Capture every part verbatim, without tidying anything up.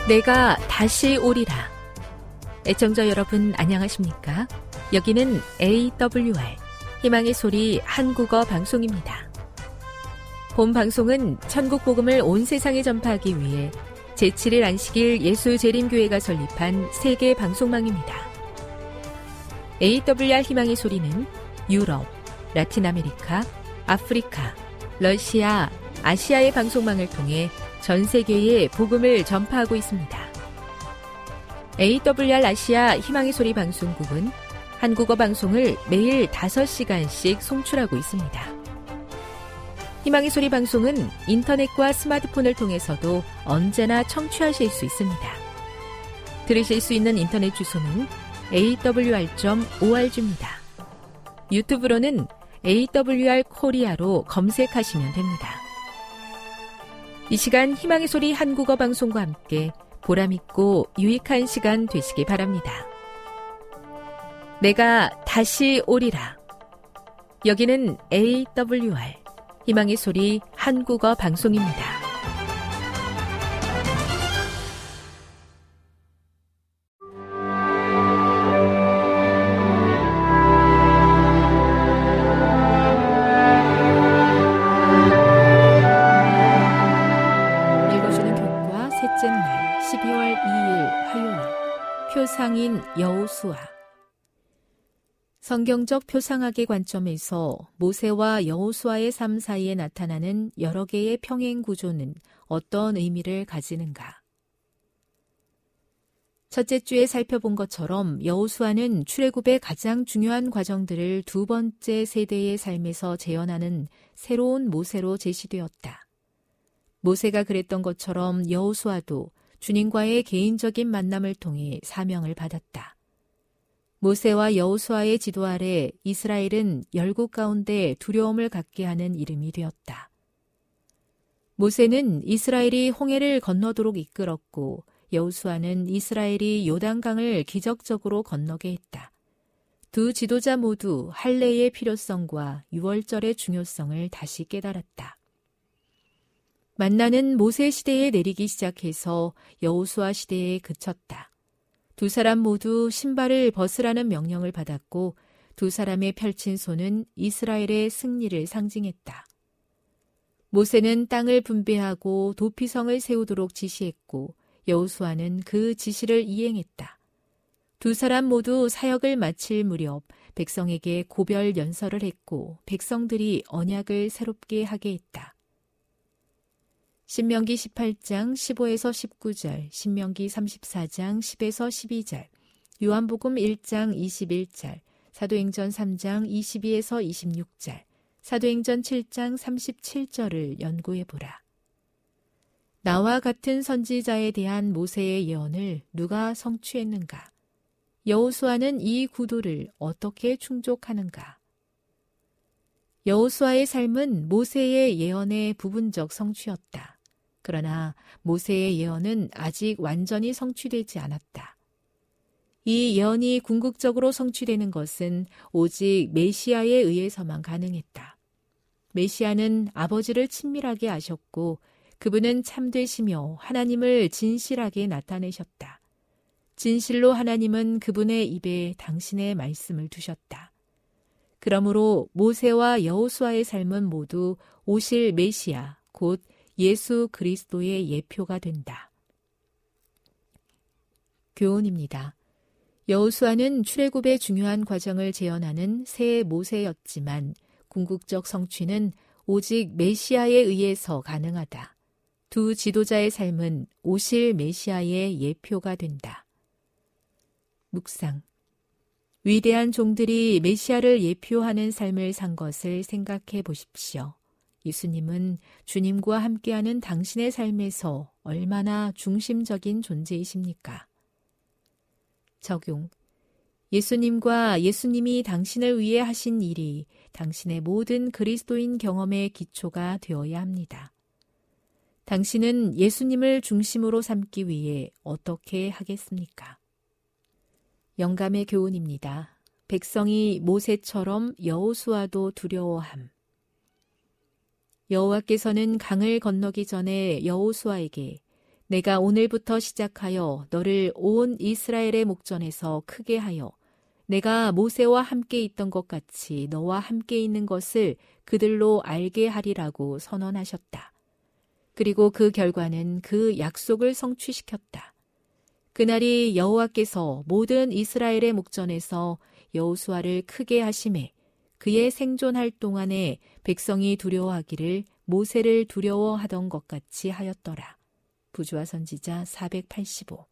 내가 다시 오리라. 애청자 여러분 안녕하십니까? 여기는 에이더블유알 희망의 소리 한국어 방송입니다. 본 방송은 천국 복음을 온 세상에 전파하기 위해 제칠 일 안식일 예수재림교회가 설립한 세계 방송망입니다. 에이더블유알 희망의 소리는 유럽, 라틴 아메리카, 아프리카, 러시아, 아시아의 방송망을 통해 전 세계에 복음을 전파하고 있습니다. 에이더블유알 아시아 희망의 소리 방송국은 한국어 방송을 매일 다섯 시간씩 송출하고 있습니다. 희망의 소리 방송은 인터넷과 스마트폰을 통해서도 언제나 청취하실 수 있습니다. 들으실 수 있는 인터넷 주소는 에이더블유알 닷 오알지입니다. 유튜브로는 에이더블유알 코리아로 검색하시면 됩니다. 이 시간 희망의 소리 한국어 방송과 함께 보람있고 유익한 시간 되시기 바랍니다. 내가 다시 오리라. 여기는 에이더블유알 희망의 소리 한국어 방송입니다. 십이월 이일 화요일 표상인 여호수아. 성경적 표상학의 관점에서 모세와 여호수아의 삶 사이에 나타나는 여러 개의 평행 구조는 어떤 의미를 가지는가? 첫째 주에 살펴본 것처럼 여호수아는 출애굽의 가장 중요한 과정들을 두 번째 세대의 삶에서 재현하는 새로운 모세로 제시되었다. 모세가 그랬던 것처럼 여호수아도 주님과의 개인적인 만남을 통해 사명을 받았다. 모세와 여호수아의 지도 아래 이스라엘은 열국 가운데 두려움을 갖게 하는 이름이 되었다. 모세는 이스라엘이 홍해를 건너도록 이끌었고 여호수아는 이스라엘이 요단강을 기적적으로 건너게 했다. 두 지도자 모두 할례의 필요성과 유월절의 중요성을 다시 깨달았다. 만나는 모세 시대에 내리기 시작해서 여호수아 시대에 그쳤다. 두 사람 모두 신발을 벗으라는 명령을 받았고 두 사람의 펼친 손은 이스라엘의 승리를 상징했다. 모세는 땅을 분배하고 도피성을 세우도록 지시했고 여호수아는 그 지시를 이행했다. 두 사람 모두 사역을 마칠 무렵 백성에게 고별 연설을 했고 백성들이 언약을 새롭게 하게 했다. 신명기 십팔 장 십오에서 십구 절, 신명기 삼십사 장 십에서 십이 절, 요한복음 일 장 이십일 절, 사도행전 삼 장 이십이에서 이십육 절, 사도행전 칠 장 삼십칠 절을 연구해보라. 나와 같은 선지자에 대한 모세의 예언을 누가 성취했는가? 여호수아는 이 구도를 어떻게 충족하는가? 여호수아의 삶은 모세의 예언의 부분적 성취였다. 그러나 모세의 예언은 아직 완전히 성취되지 않았다. 이 예언이 궁극적으로 성취되는 것은 오직 메시아에 의해서만 가능했다. 메시아는 아버지를 친밀하게 아셨고 그분은 참되시며 하나님을 진실하게 나타내셨다. 진실로 하나님은 그분의 입에 당신의 말씀을 두셨다. 그러므로 모세와 여호수아의 삶은 모두 오실 메시아, 곧 예수 그리스도의 예표가 된다. 교훈입니다. 여호수아는 출애굽의 중요한 과정을 재현하는 새 모세였지만 궁극적 성취는 오직 메시아에 의해서 가능하다. 두 지도자의 삶은 오실 메시아의 예표가 된다. 묵상. 위대한 종들이 메시아를 예표하는 삶을 산 것을 생각해 보십시오. 예수님은 주님과 함께하는 당신의 삶에서 얼마나 중심적인 존재이십니까? 적용. 예수님과 예수님이 당신을 위해 하신 일이 당신의 모든 그리스도인 경험의 기초가 되어야 합니다. 당신은 예수님을 중심으로 삼기 위해 어떻게 하겠습니까? 영감의 교훈입니다. 백성이 모세처럼 여호수아도 두려워함. 여호와께서는 강을 건너기 전에 여호수아에게 내가 오늘부터 시작하여 너를 온 이스라엘의 목전에서 크게 하여 내가 모세와 함께 있던 것 같이 너와 함께 있는 것을 그들로 알게 하리라고 선언하셨다. 그리고 그 결과는 그 약속을 성취시켰다. 그날이 여호와께서 모든 이스라엘의 목전에서 여호수아를 크게 하심에 그의 생존할 동안에 백성이 두려워하기를 모세를 두려워하던 것 같이 하였더라. 부조화 선지자 사백팔십오.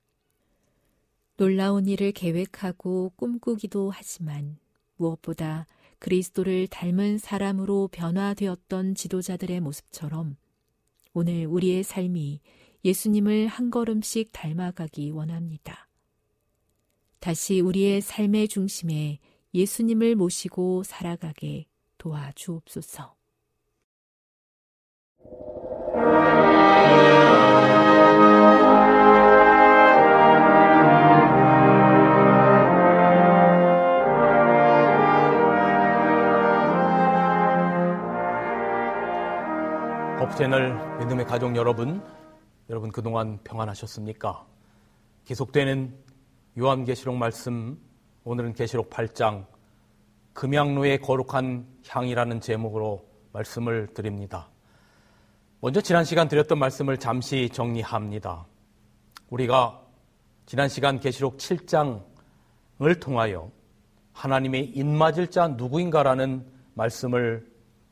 놀라운 일을 계획하고 꿈꾸기도 하지만 무엇보다 그리스도를 닮은 사람으로 변화되었던 지도자들의 모습처럼 오늘 우리의 삶이 예수님을 한 걸음씩 닮아가기 원합니다. 다시 우리의 삶의 중심에 예수님을 모시고 살아가게 도와주옵소서. 허브채널 믿음의 가족 여러분, 여러분 그동안 평안하셨습니까? 계속되는 요한계시록 말씀, 오늘은 계시록 팔 장 금양로의 거룩한 향이라는 제목으로 말씀을 드립니다. 먼저 지난 시간 드렸던 말씀을 잠시 정리합니다. 우리가 지난 시간 계시록 칠 장을 통하여 하나님의 인맞을 자 누구인가라는 말씀을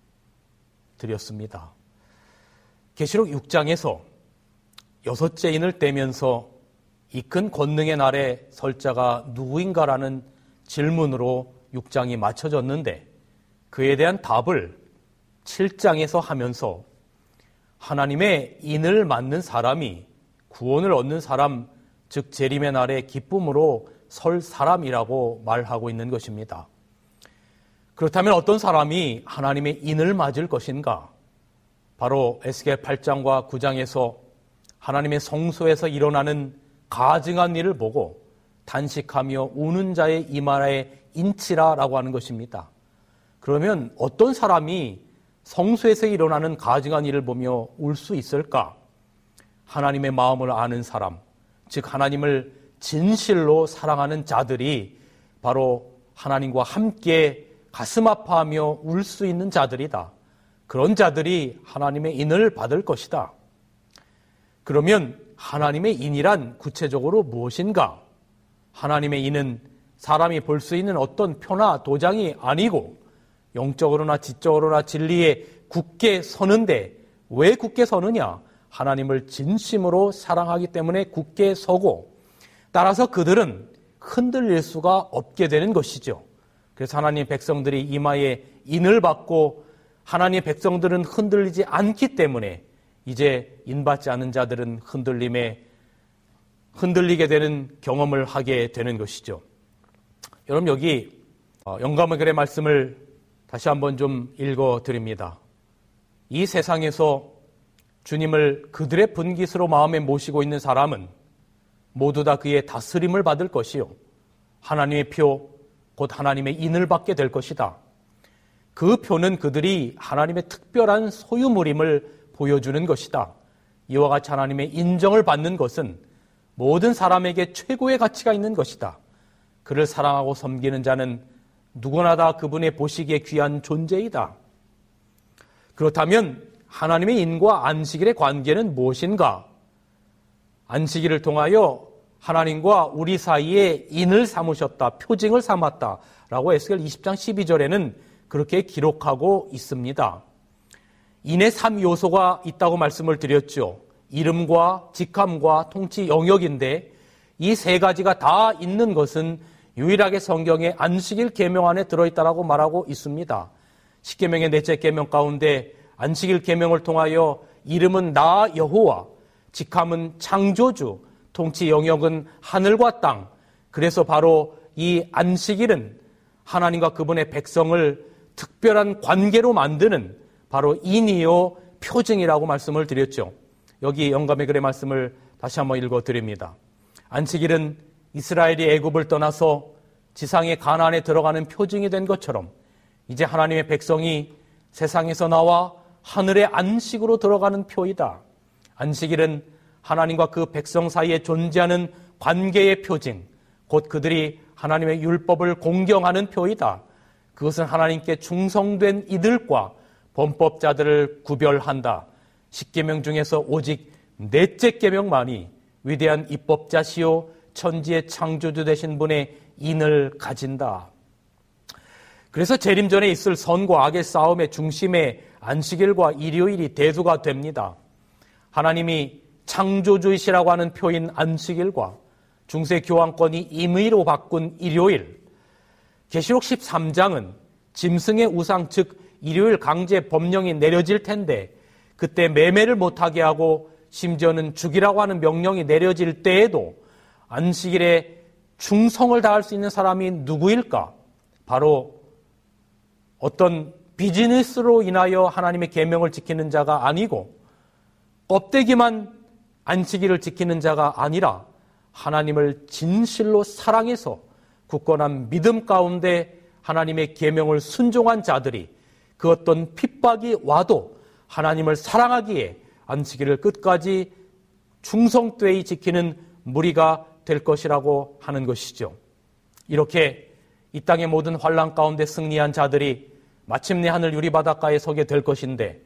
드렸습니다. 계시록 육 장에서 여섯째 인을 떼면서 이 큰 권능의 날에 설 자가 누구인가라는 질문으로 육 장이 맞춰졌는데 그에 대한 답을 칠 장에서 하면서 하나님의 인을 맞는 사람이 구원을 얻는 사람, 즉 재림의 날에 기쁨으로 설 사람이라고 말하고 있는 것입니다. 그렇다면 어떤 사람이 하나님의 인을 맞을 것인가? 바로 에스겔 팔 장과 구 장에서 하나님의 성소에서 일어나는 가증한 일을 보고 단식하며 우는 자의 이마에 인치라라고 하는 것입니다. 그러면 어떤 사람이 성소에서 일어나는 가증한 일을 보며 울 수 있을까? 하나님의 마음을 아는 사람, 즉 하나님을 진실로 사랑하는 자들이 바로 하나님과 함께 가슴 아파하며 울 수 있는 자들이다. 그런 자들이 하나님의 인을 받을 것이다. 그러면 하나님의 인이란 구체적으로 무엇인가? 하나님의 인은 사람이 볼 수 있는 어떤 표나 도장이 아니고 영적으로나 지적으로나 진리에 굳게 서는데 왜 굳게 서느냐? 하나님을 진심으로 사랑하기 때문에 굳게 서고 따라서 그들은 흔들릴 수가 없게 되는 것이죠. 그래서 하나님의 백성들이 이마에 인을 받고 하나님의 백성들은 흔들리지 않기 때문에 이제 인받지 않은 자들은 흔들림에 흔들리게 되는 경험을 하게 되는 것이죠. 여러분 여기 영감의 글의 말씀을 다시 한번 좀 읽어드립니다. 이 세상에서 주님을 그들의 분깃으로 마음에 모시고 있는 사람은 모두 다 그의 다스림을 받을 것이요 하나님의 표, 곧 하나님의 인을 받게 될 것이다. 그 표는 그들이 하나님의 특별한 소유물임을 보여주는 것이다. 이와 같이 하나님의 인정을 받는 것은 모든 사람에게 최고의 가치가 있는 것이다. 그를 사랑하고 섬기는 자는 누구나 다 그분의 보시기에 귀한 존재이다. 그렇다면 하나님의 인과 안식일의 관계는 무엇인가? 안식일을 통하여 하나님과 우리 사이에 인을 삼으셨다, 표징을 삼았다 라고 에스겔 이십 장 십이 절에는 그렇게 기록하고 있습니다. 인의 삼 요소가 있다고 말씀을 드렸죠. 이름과 직함과 통치 영역인데 이 세 가지가 다 있는 것은 유일하게 성경의 안식일 계명 안에 들어있다라고 말하고 있습니다. 십계명의 넷째 계명 가운데 안식일 계명을 통하여 이름은 나 여호와, 직함은 창조주, 통치 영역은 하늘과 땅. 그래서 바로 이 안식일은 하나님과 그분의 백성을 특별한 관계로 만드는 바로 인이요 표징이라고 말씀을 드렸죠. 여기 영감의 글의 말씀을 다시 한번 읽어드립니다. 안식일은 이스라엘이 애굽을 떠나서 지상의 가나안에 들어가는 표징이 된 것처럼 이제 하나님의 백성이 세상에서 나와 하늘의 안식으로 들어가는 표이다. 안식일은 하나님과 그 백성 사이에 존재하는 관계의 표징, 곧 그들이 하나님의 율법을 공경하는 표이다. 그것은 하나님께 충성된 이들과 범법자들을 구별한다. 십계명 중에서 오직 넷째 계명만이 위대한 입법자시요 천지의 창조주 되신 분의 인을 가진다. 그래서 재림 전에 있을 선과 악의 싸움의 중심에 안식일과 일요일이 대두가 됩니다. 하나님이 창조주이시라고 하는 표인 안식일과 중세 교황권이 임의로 바꾼 일요일, 계시록 십삼 장은 짐승의 우상 즉 일요일 강제 법령이 내려질 텐데 그때 매매를 못하게 하고 심지어는 죽이라고 하는 명령이 내려질 때에도 안식일에 충성을 다할 수 있는 사람이 누구일까? 바로 어떤 비즈니스로 인하여 하나님의 계명을 지키는 자가 아니고 껍데기만 안식일을 지키는 자가 아니라 하나님을 진실로 사랑해서 굳건한 믿음 가운데 하나님의 계명을 순종한 자들이 그 어떤 핍박이 와도 하나님을 사랑하기에 안식일을 끝까지 충성되이 지키는 무리가 될 것이라고 하는 것이죠. 이렇게 이 땅의 모든 환난 가운데 승리한 자들이 마침내 하늘 유리바닷가에 서게 될 것인데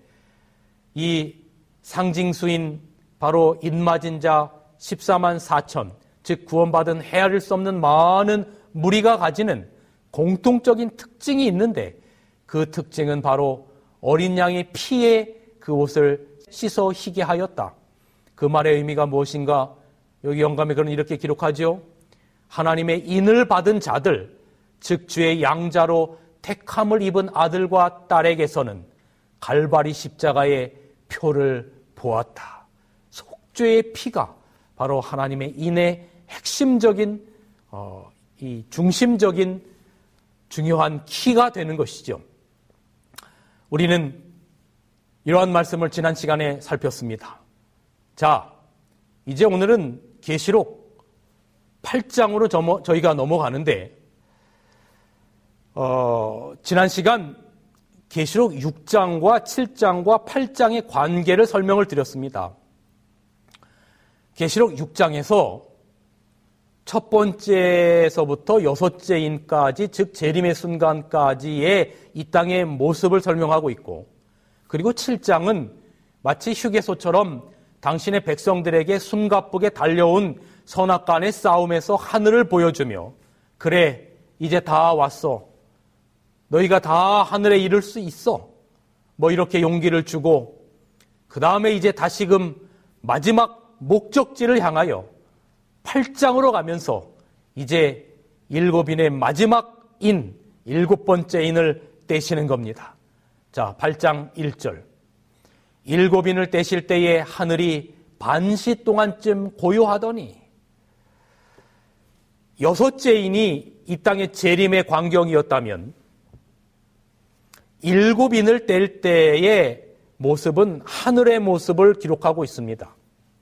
이 상징수인 바로 인맞은 자 십사만 사천, 즉 구원받은 헤아릴 수 없는 많은 무리가 가지는 공통적인 특징이 있는데 그 특징은 바로 어린 양의 피에 그 옷을 씻어 희게 하였다. 그 말의 의미가 무엇인가? 여기 영감에 그는 이렇게 기록하죠. 하나님의 인을 받은 자들, 즉 주의 양자로 택함을 입은 아들과 딸에게서는 갈바리 십자가의 표를 보았다. 속죄의 피가 바로 하나님의 인의 핵심적인 어, 이 중심적인 중요한 키가 되는 것이죠. 우리는 이러한 말씀을 지난 시간에 살폈습니다. 자, 이제 오늘은 계시록 팔 장으로 저mo, 저희가 넘어가는데 어, 지난 시간 계시록 육 장과 칠 장과 팔 장의 관계를 설명을 드렸습니다. 계시록 육 장에서 첫 번째에서부터 여섯째인까지, 즉 재림의 순간까지의 이 땅의 모습을 설명하고 있고, 그리고 칠 장은 마치 휴게소처럼 당신의 백성들에게 숨가쁘게 달려온 선악간의 싸움에서 하늘을 보여주며, 그래 이제 다 왔어, 너희가 다 하늘에 이를 수 있어, 뭐 이렇게 용기를 주고, 그 다음에 이제 다시금 마지막 목적지를 향하여 팔 장으로 가면서 이제 일곱인의 마지막 인, 일곱 번째 인을 떼시는 겁니다. 자, 팔 장 일 절. 일곱인을 떼실 때에 하늘이 반시 동안쯤 고요하더니, 여섯째 인이 이 땅의 재림의 광경이었다면 일곱인을 뗄 때의 모습은 하늘의 모습을 기록하고 있습니다.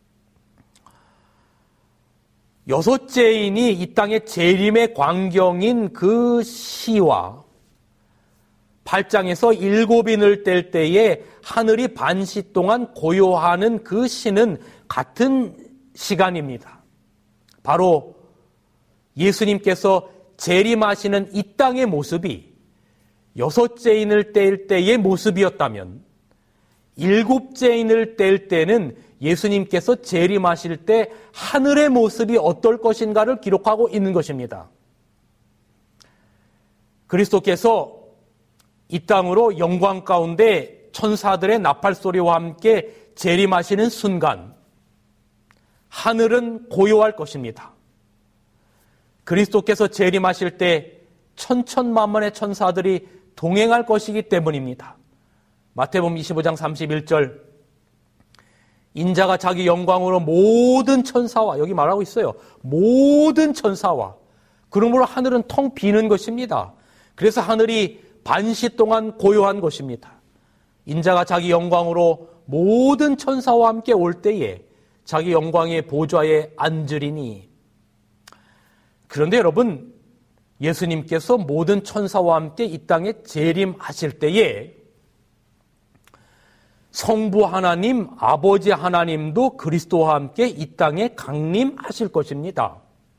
여섯째 인이 이 땅의 재림의 광경인 그 시와 팔 장에서 일곱인을 뗄 때에 하늘이 반시 동안 고요하는 그 시는 같은 시간입니다. 바로 예수님께서 재림하시는 이 땅의 모습이 여섯째 인을 뗄 때의 모습이었다면 일곱째 인을 뗄 때는 예수님께서 재림하실 때 하늘의 모습이 어떨 것인가를 기록하고 있는 것입니다. 그리스도께서 이 땅으로 영광 가운데 천사들의 나팔소리와 함께 재림하시는 순간 하늘은 고요할 것입니다. 그리스도께서 재림하실 때 천천만만의 천사들이 동행할 것이기 때문입니다. 마태복음 이십오 장 삼십일 절, 인자가 자기 영광으로 모든 천사와, 여기 말하고 있어요, 모든 천사와, 그러므로 하늘은 텅 비는 것입니다. 그래서 하늘이 반시 동안 고요한 것입니다. 인자가 자기 영광으로 모든 천사와 함께 올 때에 자기 영광의 보좌에 앉으리니. 그런데 여러분, 예수님께서 모든 천사와 함께 이 땅에 재림하실 때에 성부 하나님, 아버지 하나님도 그리스도와 함께 이 땅에 강림하실 것입니다.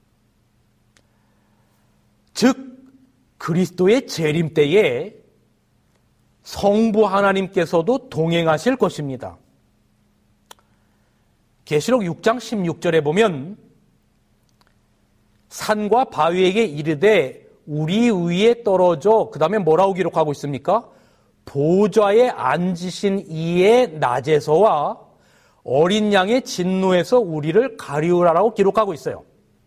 즉 그리스도의 재림 때에 성부 하나님께서도 동행하실 것입니다. 계시록 육 장 십육 절에 보면 산과 바위에게 이르되 우리 위에 떨어져, 그 다음에 뭐라고 기록하고 있습니까? 보좌에 앉으신 이의 낮에서와 어린 양의 진노에서 우리를 가리우라라고 기록하고 있어요.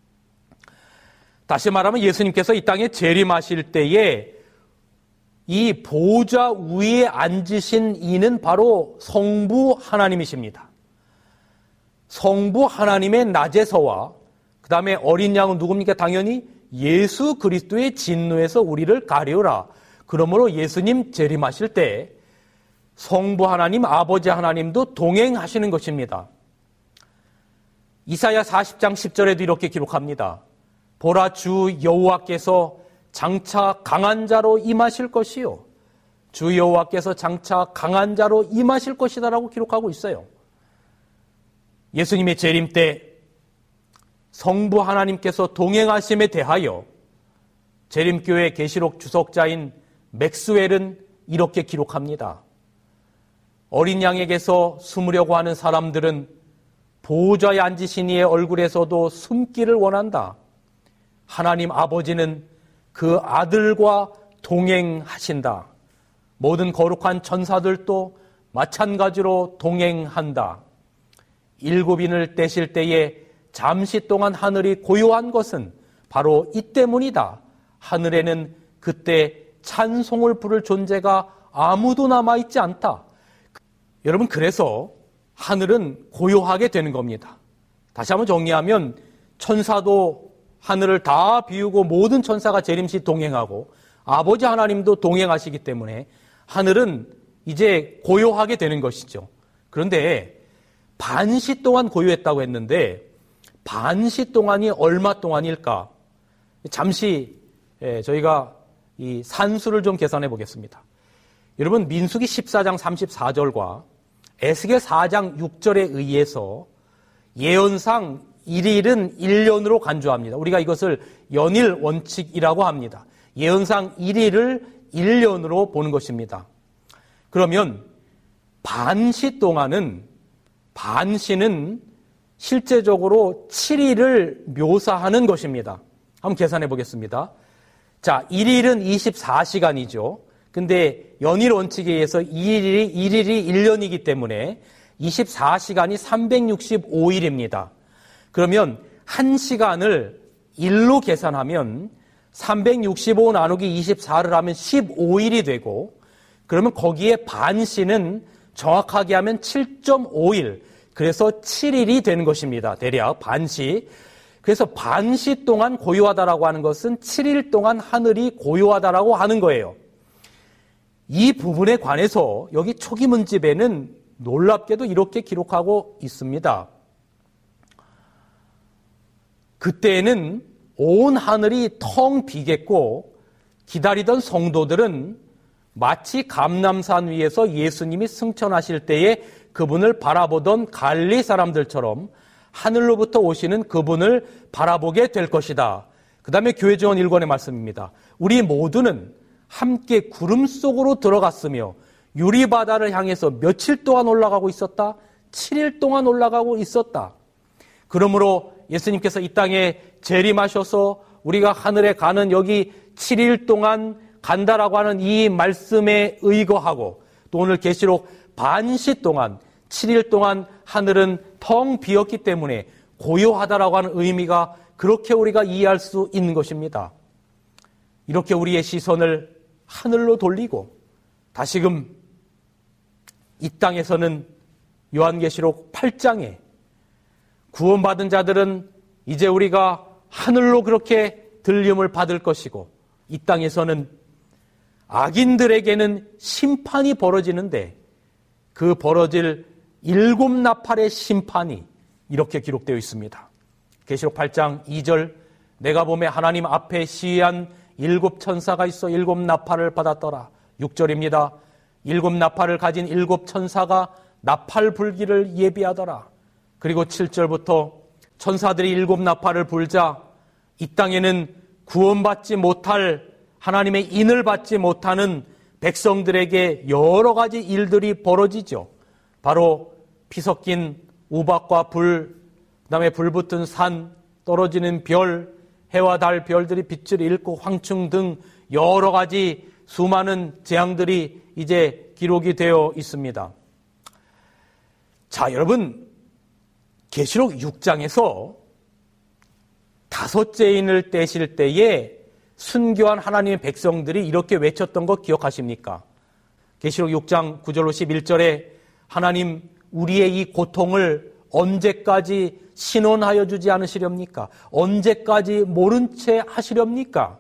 다시 말하면 예수님께서 이 땅에 재림하실 때에 이 보좌 위에 앉으신 이는 바로 성부 하나님이십니다. 성부 하나님의 낮에서와 그 다음에 어린 양은 누굽니까? 당연히 예수 그리스도의 진노에서 우리를 가리우라. 그러므로 예수님 재림하실 때 성부 하나님, 아버지 하나님도 동행하시는 것입니다. 이사야 사십 장 십 절에도 이렇게 기록합니다. 보라, 주 여호와께서 장차 강한 자로 임하실 것이요 주 여호와께서 장차 강한 자로 임하실 것이다라고 기록하고 있어요. 예수님의 재림 때 성부 하나님께서 동행하심에 대하여 재림교회 계시록 주석자인 맥스웰은 이렇게 기록합니다. 어린 양에게서 숨으려고 하는 사람들은 보호자에 앉으신 이의 얼굴에서도 숨기를 원한다. 하나님 아버지는 그 아들과 동행하신다. 모든 거룩한 천사들도 마찬가지로 동행한다. 일곱인을 떼실 때에 잠시 동안 하늘이 고요한 것은 바로 이 때문이다. 하늘에는 그때 찬송을 부를 존재가 아무도 남아있지 않다. 여러분, 그래서 하늘은 고요하게 되는 겁니다. 다시 한번 정리하면 천사도 하늘을 다 비우고 모든 천사가 재림시 동행하고 아버지 하나님도 동행하시기 때문에 하늘은 이제 고요하게 되는 것이죠. 그런데 반시 동안 고요했다고 했는데 반시 동안이 얼마 동안일까? 잠시 저희가 이 산수를 좀 계산해 보겠습니다. 여러분, 민수기 십사 장 삼십사 절과 에스겔 사 장 육 절에 의해서 예언상 일일은 일 년으로 간주합니다. 우리가 이것을 연일 원칙이라고 합니다. 예언상 일일을 일 년으로 보는 것입니다. 그러면 반시 동안은, 반시는 실제적으로 칠 일을 묘사하는 것입니다. 한번 계산해 보겠습니다. 자, 일 일은 이십사 시간이죠. 근데 연일 원칙에 의해서 일 일이, 일 일이 일 년이기 때문에 이십사 시간이 삼백육십오 일입니다. 그러면 한 시간을 일로 계산하면 삼백육십오 나누기 이십사를 하면 십오 일이 되고, 그러면 거기에 반시는 정확하게 하면 칠 점 오 일, 그래서 칠 일이 되는 것입니다. 대략 반시. 그래서 반시 동안 고요하다라고 하는 것은 칠 일 동안 하늘이 고요하다라고 하는 거예요. 이 부분에 관해서 여기 초기문집에는 놀랍게도 이렇게 기록하고 있습니다. 그때에는 온 하늘이 텅 비겠고 기다리던 성도들은 마치 감람산 위에서 예수님이 승천하실 때에 그분을 바라보던 갈리 사람들처럼 하늘로부터 오시는 그분을 바라보게 될 것이다. 그 다음에 교회 지원 일 권의 말씀입니다. 우리 모두는 함께 구름 속으로 들어갔으며 유리바다를 향해서 며칠 동안 올라가고 있었다? 칠 일 동안 올라가고 있었다. 그러므로 예수님께서 이 땅에 재림하셔서 우리가 하늘에 가는 여기 칠 일 동안 간다라고 하는 이 말씀에 의거하고, 또 오늘 계시록 반시 동안 칠 일 동안 하늘은 텅 비었기 때문에 고요하다라고 하는 의미가 그렇게 우리가 이해할 수 있는 것입니다. 이렇게 우리의 시선을 하늘로 돌리고 다시금 이 땅에서는 요한계시록 팔 장에 구원받은 자들은 이제 우리가 하늘로 그렇게 들림을 받을 것이고, 이 땅에서는 악인들에게는 심판이 벌어지는데 그 벌어질 일곱 나팔의 심판이 이렇게 기록되어 있습니다. 계시록 팔 장 이 절, 내가 보매 하나님 앞에 시위한 일곱 천사가 있어 일곱 나팔을 받았더라. 육 절입니다. 일곱 나팔을 가진 일곱 천사가 나팔 불기를 예비하더라. 그리고 칠 절부터 천사들이 일곱 나팔을 불자 이 땅에는 구원받지 못할 하나님의 인을 받지 못하는 백성들에게 여러 가지 일들이 벌어지죠. 바로 피 섞인 우박과 불, 그 다음에 불붙은 산, 떨어지는 별, 해와 달 별들이 빛을 잃고 황충 등 여러 가지 수많은 재앙들이 이제 기록이 되어 있습니다. 자, 여러분, 계시록 육 장에서 다섯째 인을 떼실 때에 순교한 하나님의 백성들이 이렇게 외쳤던 거 기억하십니까? 계시록 육 장 구 절로 십일 절에 하나님, 우리의 이 고통을 언제까지 신원하여 주지 않으시렵니까? 언제까지 모른 채 하시렵니까?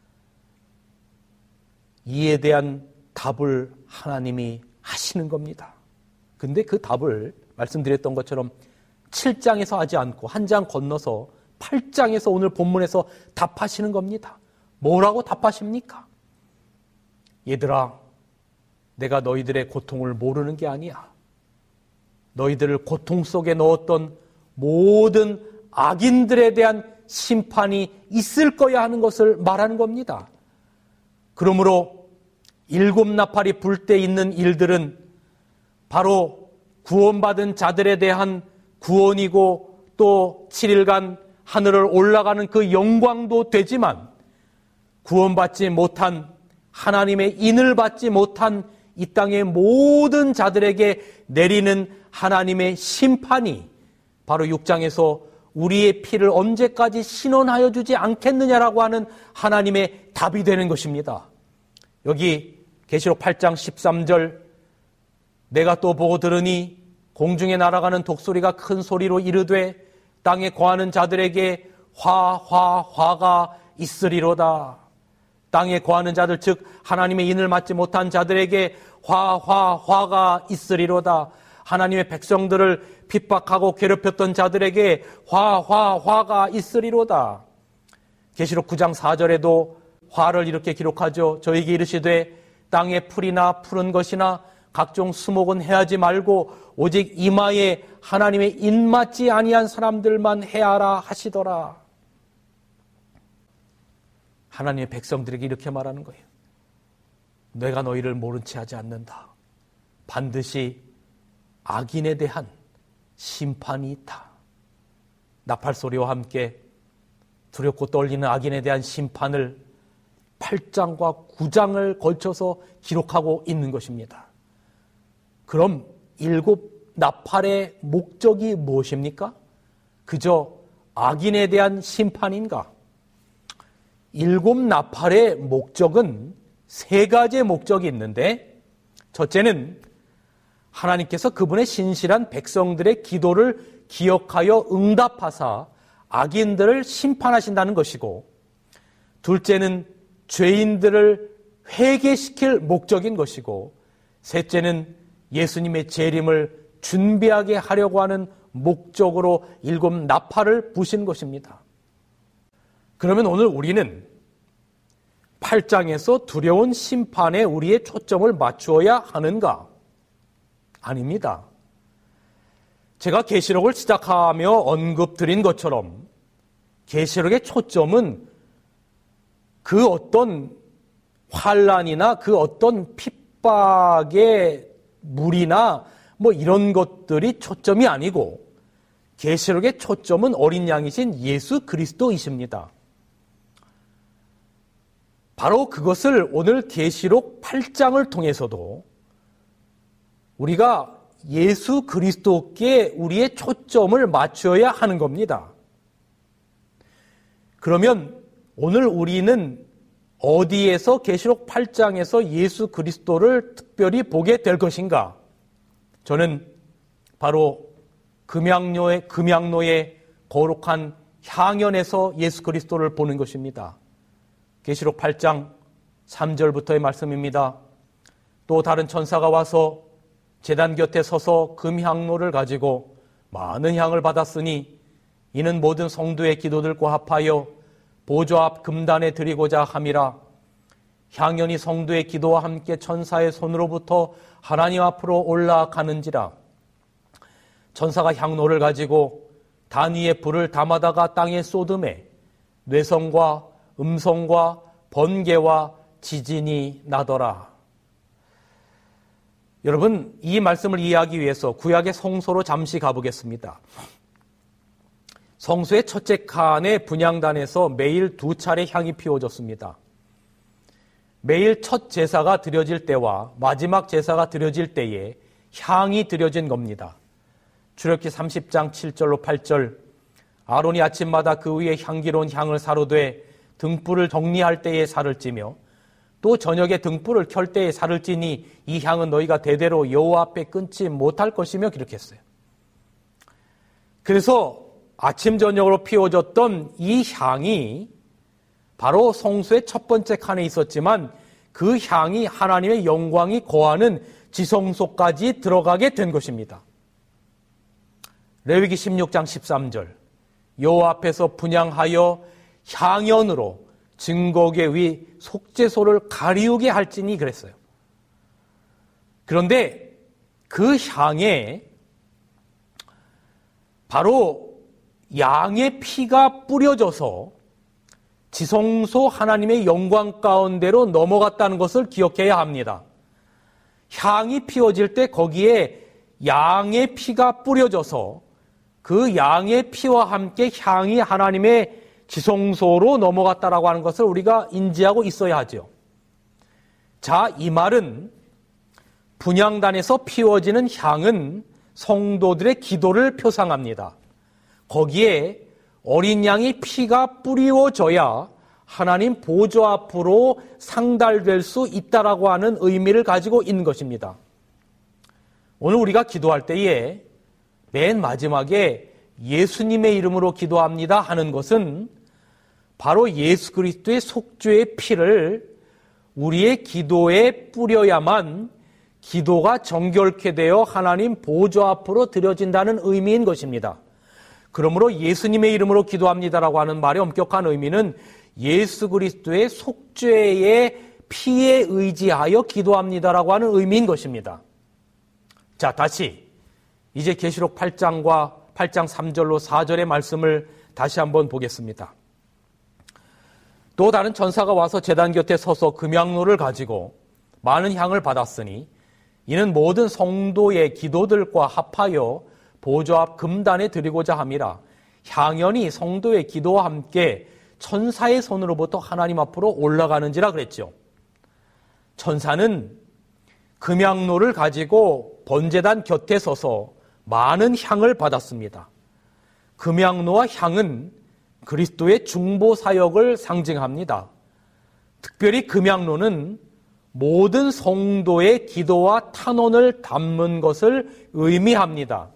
이에 대한 답을 하나님이 하시는 겁니다. 근데 그 답을 말씀드렸던 것처럼 칠 장에서 하지 않고 한 장 건너서 팔 장에서 오늘 본문에서 답하시는 겁니다. 뭐라고 답하십니까? 얘들아, 내가 너희들의 고통을 모르는 게 아니야. 너희들을 고통 속에 넣었던 모든 악인들에 대한 심판이 있을 거야 하는 것을 말하는 겁니다. 그러므로 일곱 나팔이 불 때 있는 일들은 바로 구원받은 자들에 대한 구원이고 또 칠 일간 하늘을 올라가는 그 영광도 되지만 구원받지 못한 하나님의 인을 받지 못한 이 땅의 모든 자들에게 내리는 하나님의 심판이 바로 육 장에서 우리의 피를 언제까지 신원하여 주지 않겠느냐라고 하는 하나님의 답이 되는 것입니다. 여기 계시록 팔 장 십삼 절, 내가 또 보고 들으니 공중에 날아가는 독소리가 큰 소리로 이르되 땅에 거하는 자들에게 화, 화, 화가 있으리로다. 땅에 거하는 자들, 즉 하나님의 인을 맡지 못한 자들에게 화, 화, 화가 있으리로다. 하나님의 백성들을 핍박하고 괴롭혔던 자들에게 화, 화, 화가 있으리로다. 계시록 구 장 사 절에도 화를 이렇게 기록하죠. 저에게 이르시되 땅에 풀이나 푸른 것이나 각종 수목은 해하지 말고 오직 이마에 하나님의 인 맞지 아니한 사람들만 해하라 하시더라. 하나님의 백성들에게 이렇게 말하는 거예요. 내가 너희를 모른 채 하지 않는다. 반드시 악인에 대한 심판이 있다. 나팔소리와 함께 두렵고 떨리는 악인에 대한 심판을 팔 장과 구 장을 걸쳐서 기록하고 있는 것입니다. 그럼 일곱 나팔의 목적이 무엇입니까? 그저 악인에 대한 심판인가? 일곱 나팔의 목적은 세 가지의 목적이 있는데, 첫째는 하나님께서 그분의 신실한 백성들의 기도를 기억하여 응답하사 악인들을 심판하신다는 것이고, 둘째는 죄인들을 회개시킬 목적인 것이고, 셋째는 예수님의 재림을 준비하게 하려고 하는 목적으로 일곱 나팔을 부신 것입니다. 그러면 오늘 우리는 팔 장에서 두려운 심판에 우리의 초점을 맞추어야 하는가? 아닙니다. 제가 계시록을 시작하며 언급드린 것처럼 계시록의 초점은 그 어떤 환난이나 그 어떤 핍박의 물이나 뭐 이런 것들이 초점이 아니고 계시록의 초점은 어린 양이신 예수 그리스도이십니다. 바로 그것을 오늘 계시록 팔 장을 통해서도 우리가 예수 그리스도께 우리의 초점을 맞춰야 하는 겁니다. 그러면 오늘 우리는 어디에서 계시록 팔 장에서 예수 그리스도를 특별히 보게 될 것인가? 저는 바로 금양로의, 금양로의 거룩한 향연에서 예수 그리스도를 보는 것입니다. 계시록 팔 장 삼 절부터의 말씀입니다. 또 다른 천사가 와서 제단 곁에 서서 금향로를 가지고 많은 향을 받았으니 이는 모든 성도의 기도들과 합하여 보좌 앞 금단에 드리고자 함이라. 향연이 성도의 기도와 함께 천사의 손으로부터 하나님 앞으로 올라가는지라. 천사가 향로를 가지고 단 위에 불을 담아다가 땅에 쏟음에 뇌성과 음성과 번개와 지진이 나더라. 여러분, 이 말씀을 이해하기 위해서 구약의 성소로 잠시 가보겠습니다. 성소의 첫째 칸의 분향단에서 매일 두 차례 향이 피워졌습니다. 매일 첫 제사가 드려질 때와 마지막 제사가 드려질 때에 향이 드려진 겁니다. 출애굽기 삼십 장 칠 절로 팔 절, 아론이 아침마다 그 위에 향기로운 향을 사르되 등불을 정리할 때에 살을 찌며 또 저녁에 등불을 켤 때에 살을 찌니 이 향은 너희가 대대로 여호와 앞에 끊지 못할 것이며 기록했어요. 그래서 아침 저녁으로 피워졌던 이 향이 바로 성소의 첫 번째 칸에 있었지만 그 향이 하나님의 영광이 거하는 지성소까지 들어가게 된 것입니다. 레위기 십육 장 십삼 절, 여호와 앞에서 분향하여 향연으로 증거궤 위 속죄소를 가리우게 할지니 그랬어요. 그런데 그 향에 바로 양의 피가 뿌려져서 지성소 하나님의 영광 가운데로 넘어갔다는 것을 기억해야 합니다. 향이 피워질 때 거기에 양의 피가 뿌려져서 그 양의 피와 함께 향이 하나님의 지성소로 넘어갔다라고 하는 것을 우리가 인지하고 있어야 하죠. 자, 이 말은 분향단에서 피워지는 향은 성도들의 기도를 표상합니다. 거기에 어린 양의 피가 뿌리워져야 하나님 보좌 앞으로 상달될 수 있다라고 하는 의미를 가지고 있는 것입니다. 오늘 우리가 기도할 때에 맨 마지막에 예수님의 이름으로 기도합니다 하는 것은 바로 예수 그리스도의 속죄의 피를 우리의 기도에 뿌려야만 기도가 정결케 되어 하나님 보좌 앞으로 드려진다는 의미인 것입니다. 그러므로 예수님의 이름으로 기도합니다라고 하는 말의 엄격한 의미는 예수 그리스도의 속죄의 피에 의지하여 기도합니다라고 하는 의미인 것입니다. 자, 다시 이제 계시록 팔 장과 팔 장 삼 절로 사 절의 말씀을 다시 한번 보겠습니다. 또 다른 천사가 와서 제단 곁에 서서 금향로를 가지고 많은 향을 받았으니 이는 모든 성도의 기도들과 합하여 보좌 앞 금단에 드리고자 함이라. 향연이 성도의 기도와 함께 천사의 손으로부터 하나님 앞으로 올라가는지라 그랬죠. 천사는 금향로를 가지고 번제단 곁에 서서 많은 향을 받았습니다. 금향로와 향은 그리스도의 중보 사역을 상징합니다. 특별히 금향로는 모든 성도의 기도와 탄원을 담는 것을 의미합니다.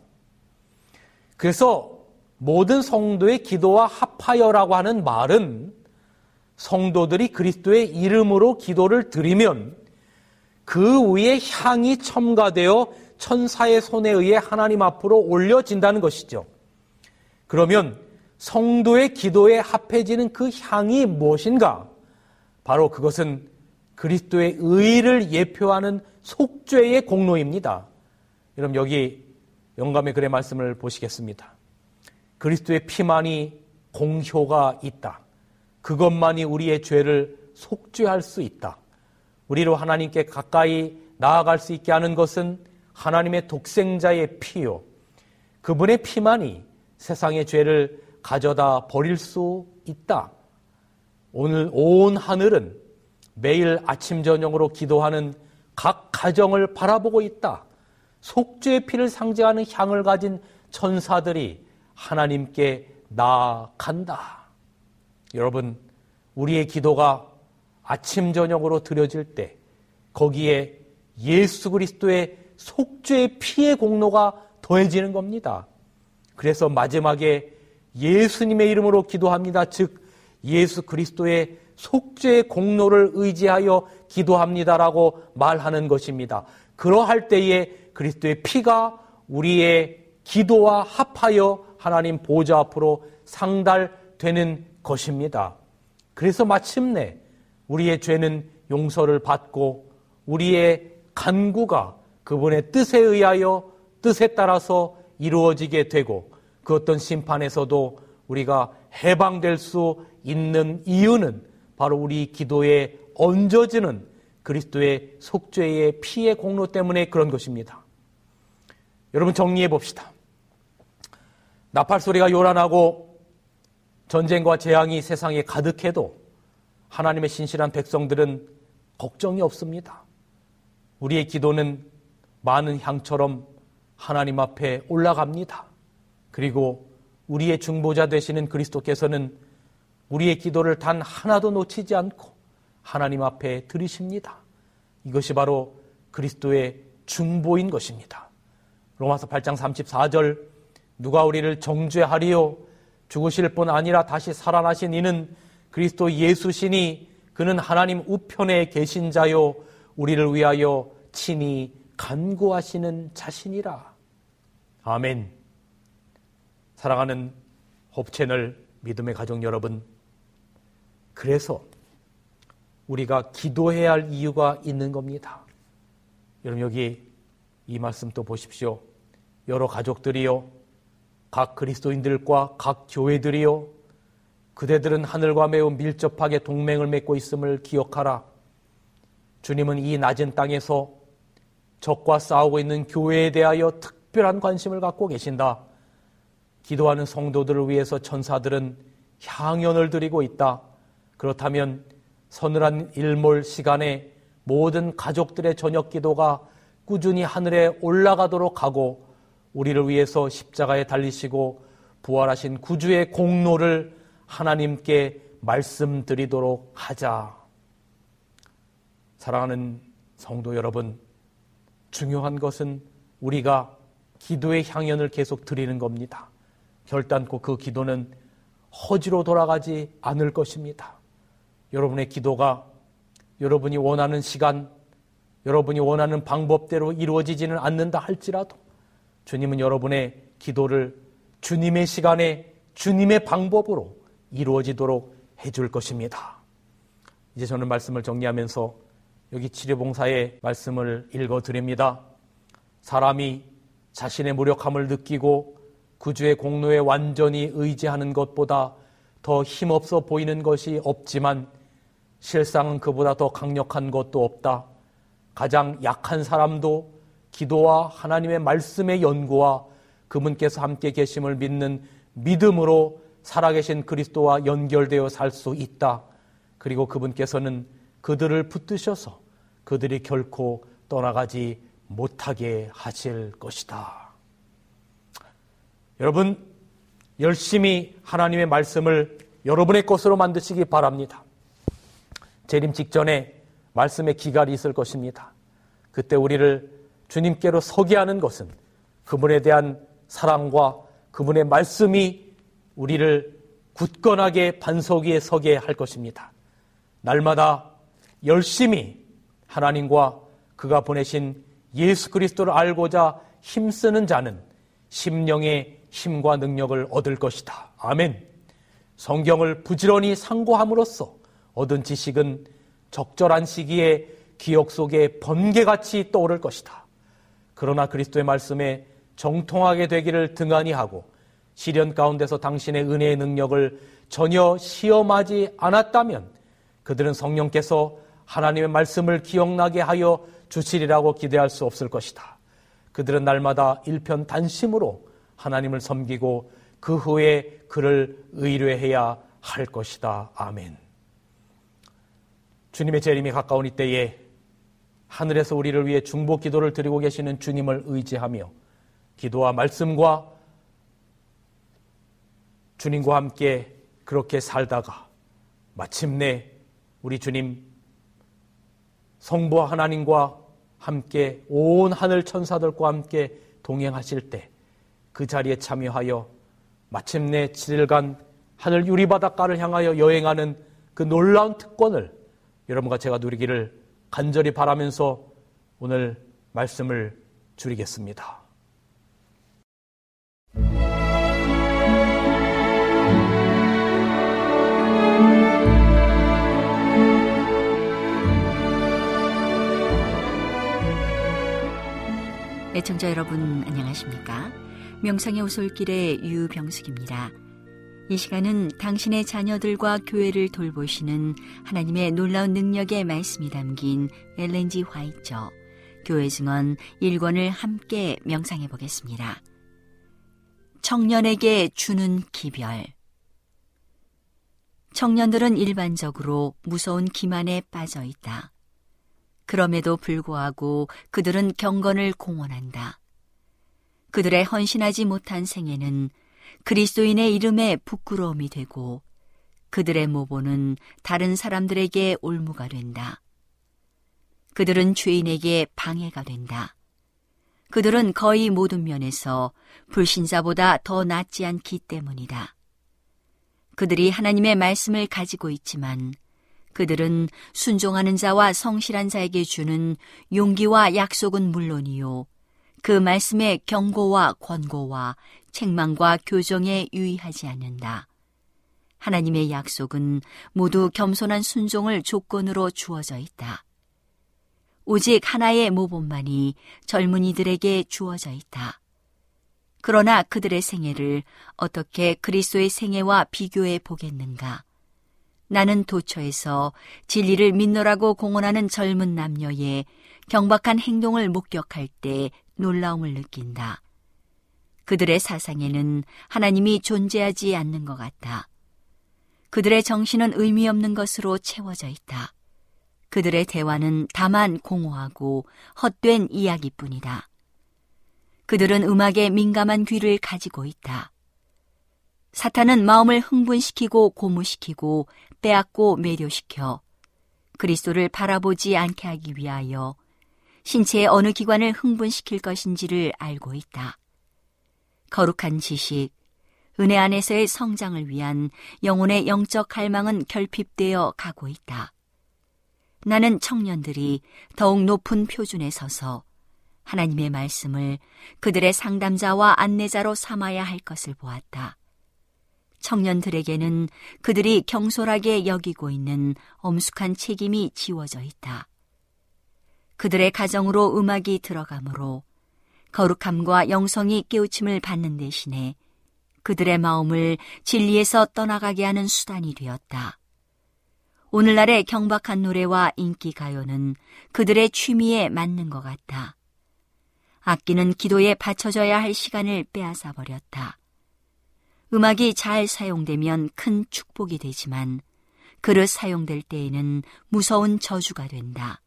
그래서 모든 성도의 기도와 합하여라고 하는 말은 성도들이 그리스도의 이름으로 기도를 드리면 그 위에 향이 첨가되어 천사의 손에 의해 하나님 앞으로 올려진다는 것이죠. 그러면 성도의 기도에 합해지는 그 향이 무엇인가? 바로 그것은 그리스도의 의를 예표하는 속죄의 공로입니다. 여러분, 여기 영감의 글의 말씀을 보시겠습니다. 그리스도의 피만이 공효가 있다. 그것만이 우리의 죄를 속죄할 수 있다. 우리로 하나님께 가까이 나아갈 수 있게 하는 것은 하나님의 독생자의 피요, 그분의 피만이 세상의 죄를 가져다 버릴 수 있다. 오늘 온 하늘은 매일 아침 저녁으로 기도하는 각 가정을 바라보고 있다. 속죄의 피를 상징하는 향을 가진 천사들이 하나님께 나아간다. 여러분, 우리의 기도가 아침 저녁으로 드려질 때 거기에 예수 그리스도의 속죄의 피의 공로가 더해지는 겁니다. 그래서 마지막에 예수님의 이름으로 기도합니다. 즉 예수 그리스도의 속죄의 공로를 의지하여 기도합니다라고 말하는 것입니다. 그러할 때에 그리스도의 피가 우리의 기도와 합하여 하나님 보좌 앞으로 상달되는 것입니다. 그래서 마침내 우리의 죄는 용서를 받고 우리의 간구가 그분의 뜻에 의하여 뜻에 따라서 이루어지게 되고 그 어떤 심판에서도 우리가 해방될 수 있는 이유는 바로 우리 기도에 얹어지는 그리스도의 속죄의 피의 공로 때문에 그런 것입니다. 여러분, 정리해 봅시다. 나팔 소리가 요란하고 전쟁과 재앙이 세상에 가득해도 하나님의 신실한 백성들은 걱정이 없습니다. 우리의 기도는 많은 향처럼 하나님 앞에 올라갑니다. 그리고 우리의 중보자 되시는 그리스도께서는 우리의 기도를 단 하나도 놓치지 않고 하나님 앞에 들으십니다. 이것이 바로 그리스도의 중보인 것입니다. 로마서 팔 장 삼십사 절, 누가 우리를 정죄하리요? 죽으실 뿐 아니라 다시 살아나신 이는 그리스도 예수시니 그는 하나님 우편에 계신 자요 우리를 위하여 친히 간구하시는 자신이라. 아멘. 사랑하는 홉채널 믿음의 가족 여러분, 그래서 우리가 기도해야 할 이유가 있는 겁니다. 여러분, 여기 이 말씀 또 보십시오. 여러 가족들이요, 각 그리스도인들과 각 교회들이요, 그대들은 하늘과 매우 밀접하게 동맹을 맺고 있음을 기억하라. 주님은 이 낮은 땅에서 적과 싸우고 있는 교회에 대하여 특별한 관심을 갖고 계신다. 기도하는 성도들을 위해서 천사들은 향연을 드리고 있다. 그렇다면 서늘한 일몰 시간에 모든 가족들의 저녁 기도가 꾸준히 하늘에 올라가도록 하고 우리를 위해서 십자가에 달리시고 부활하신 구주의 공로를 하나님께 말씀드리도록 하자. 사랑하는 성도 여러분, 중요한 것은 우리가 기도의 향연을 계속 드리는 겁니다. 결단코 그 기도는 허지로 돌아가지 않을 것입니다. 여러분의 기도가 여러분이 원하는 시간, 여러분이 원하는 방법대로 이루어지지는 않는다 할지라도 주님은 여러분의 기도를 주님의 시간에 주님의 방법으로 이루어지도록 해줄 것입니다. 이제 저는 말씀을 정리하면서 여기 치료봉사의 말씀을 읽어드립니다. 사람이 자신의 무력함을 느끼고 구주의 공로에 완전히 의지하는 것보다 더 힘없어 보이는 것이 없지만 실상은 그보다 더 강력한 것도 없다. 가장 약한 사람도 기도와 하나님의 말씀의 연구와 그분께서 함께 계심을 믿는 믿음으로 살아계신 그리스도와 연결되어 살 수 있다. 그리고 그분께서는 그들을 붙드셔서 그들이 결코 떠나가지 못하게 하실 것이다. 여러분, 열심히 하나님의 말씀을 여러분의 것으로 만드시기 바랍니다. 재림 직전에 말씀의 기갈이 있을 것입니다. 그때 우리를 주님께로 서게 하는 것은 그분에 대한 사랑과 그분의 말씀이 우리를 굳건하게 반석 위에 서게 할 것입니다. 날마다 열심히 하나님과 그가 보내신 예수 그리스도를 알고자 힘쓰는 자는 심령의 힘과 능력을 얻을 것이다. 아멘. 성경을 부지런히 상고함으로써 얻은 지식은 적절한 시기에 기억 속에 번개같이 떠오를 것이다. 그러나 그리스도의 말씀에 정통하게 되기를 등한히 하고 시련 가운데서 당신의 은혜의 능력을 전혀 시험하지 않았다면 그들은 성령께서 하나님의 말씀을 기억나게 하여 주시리라고 기대할 수 없을 것이다. 그들은 날마다 일편단심으로 하나님을 섬기고 그 후에 그를 의뢰해야 할 것이다. 아멘. 주님의 재림이 가까운 이때에 하늘에서 우리를 위해 중보 기도를 드리고 계시는 주님을 의지하며 기도와 말씀과 주님과 함께 그렇게 살다가 마침내 우리 주님 성부 하나님과 함께 온 하늘 천사들과 함께 동행하실 때 그 자리에 참여하여 마침내 칠 일간 하늘 유리바닷가를 향하여 여행하는 그 놀라운 특권을 여러분과 제가 누리기를 간절히 바라면서 오늘 말씀을 줄이겠습니다. 애청자 여러분 안녕하십니까? 명상의 오솔길의 유병숙입니다. 이 시간은 당신의 자녀들과 교회를 돌보시는 하나님의 놀라운 능력의 말씀이 담긴 엘렌 지 화이처 교회 증언 일 권을 함께 명상해 보겠습니다. 청년에게 주는 기별. 청년들은 일반적으로 무서운 기만에 빠져 있다. 그럼에도 불구하고 그들은 경건을 공언한다. 그들의 헌신하지 못한 생애는 그리스도인의 이름에 부끄러움이 되고 그들의 모보는 다른 사람들에게 올무가 된다. 그들은 죄인에게 방해가 된다. 그들은 거의 모든 면에서 불신자보다 더 낫지 않기 때문이다. 그들이 하나님의 말씀을 가지고 있지만 그들은 순종하는 자와 성실한 자에게 주는 용기와 약속은 물론이요, 그 말씀의 경고와 권고와 책망과 교정에 유의하지 않는다. 하나님의 약속은 모두 겸손한 순종을 조건으로 주어져 있다. 오직 하나의 모범만이 젊은이들에게 주어져 있다. 그러나 그들의 생애를 어떻게 그리스도의 생애와 비교해 보겠는가? 나는 도처에서 진리를 믿노라고 공언하는 젊은 남녀의 경박한 행동을 목격할 때 놀라움을 느낀다. 그들의 사상에는 하나님이 존재하지 않는 것 같다. 그들의 정신은 의미 없는 것으로 채워져 있다. 그들의 대화는 다만 공허하고 헛된 이야기뿐이다. 그들은 음악에 민감한 귀를 가지고 있다. 사탄은 마음을 흥분시키고 고무시키고 빼앗고 매료시켜 그리스도를 바라보지 않게 하기 위하여 신체의 어느 기관을 흥분시킬 것인지를 알고 있다. 거룩한 지식, 은혜 안에서의 성장을 위한 영혼의 영적 갈망은 결핍되어 가고 있다. 나는 청년들이 더욱 높은 표준에 서서 하나님의 말씀을 그들의 상담자와 안내자로 삼아야 할 것을 보았다. 청년들에게는 그들이 경솔하게 여기고 있는 엄숙한 책임이 지워져 있다. 그들의 가정으로 음악이 들어가므로 거룩함과 영성이 깨우침을 받는 대신에 그들의 마음을 진리에서 떠나가게 하는 수단이 되었다. 오늘날의 경박한 노래와 인기 가요는 그들의 취미에 맞는 것 같다. 악기는 기도에 바쳐져야 할 시간을 빼앗아 버렸다. 음악이 잘 사용되면 큰 축복이 되지만 그릇 사용될 때에는 무서운 저주가 된다.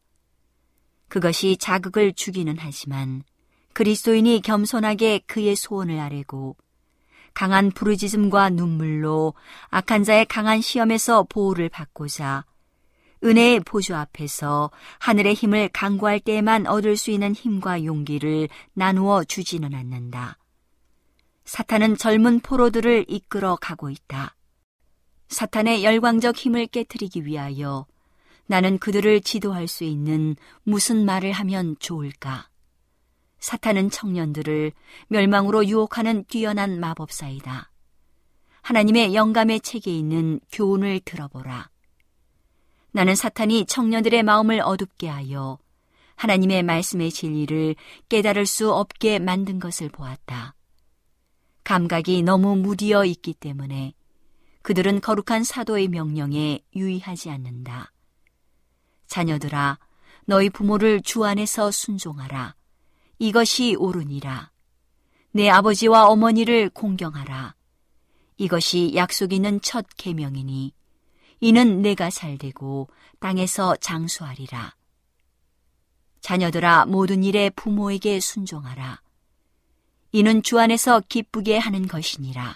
그것이 자극을 주기는 하지만 그리스도인이 겸손하게 그의 소원을 아뢰고 강한 부르짖음과 눈물로 악한 자의 강한 시험에서 보호를 받고자 은혜의 보좌 앞에서 하늘의 힘을 간구할 때에만 얻을 수 있는 힘과 용기를 나누어 주지는 않는다. 사탄은 젊은 포로들을 이끌어 가고 있다. 사탄의 열광적 힘을 깨트리기 위하여 나는 그들을 지도할 수 있는 무슨 말을 하면 좋을까? 사탄은 청년들을 멸망으로 유혹하는 뛰어난 마법사이다. 하나님의 영감의 책에 있는 교훈을 들어보라. 나는 사탄이 청년들의 마음을 어둡게 하여 하나님의 말씀의 진리를 깨달을 수 없게 만든 것을 보았다. 감각이 너무 무디어 있기 때문에 그들은 거룩한 사도의 명령에 유의하지 않는다. 자녀들아, 너희 부모를 주 안에서 순종하라. 이것이 옳으니라. 내 아버지와 어머니를 공경하라. 이것이 약속 있는 첫 계명이니 이는 내가 살되고 땅에서 장수하리라. 자녀들아, 모든 일에 부모에게 순종하라. 이는 주 안에서 기쁘게 하는 것이니라.